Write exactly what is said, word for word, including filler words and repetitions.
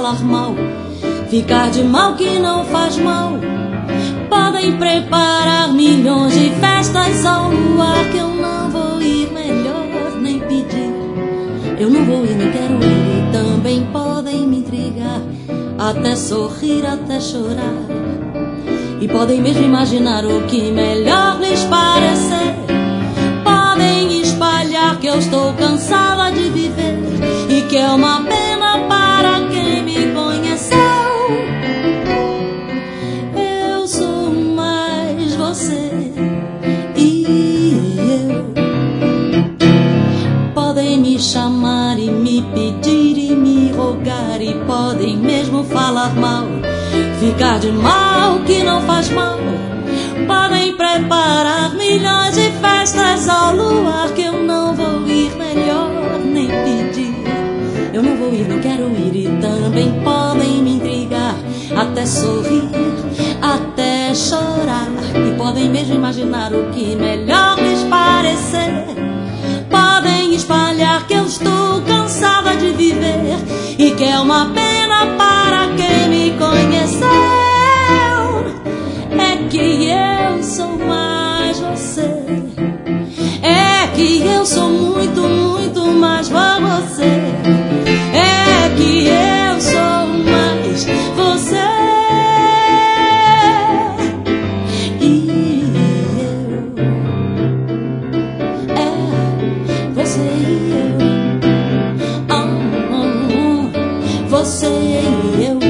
falar mal, ficar de mal que não faz mal. Podem preparar milhões de festas ao luar, que eu não vou ir, melhor nem pedir. Eu não vou ir, nem quero ir. E também podem me intrigar, até sorrir, até chorar. E podem mesmo imaginar o que melhor lhes parecer. Podem espalhar que eu estou cansada de viver e que é uma pena para quem me conheceu. Eu sou mais você e eu. Podem me chamar e me pedir e me rogar, e podem mesmo falar mal, ficar de mal que não faz mal. Podem preparar milhões de festas ao luar, que eu não vou ir, melhor nem pedir. Eu não vou ir, não quero ir. E também podem me intrigar, até sorrir, até chorar. E podem mesmo imaginar o que melhor lhes parecer. Podem espalhar que eu estou cansada de viver e que é uma pena para quem me conheceu. É que eu sou mais você. É que eu sou muito, muito mais você. É que eu sou mais você. E eu, é você e eu. Oh, oh, oh, você e eu.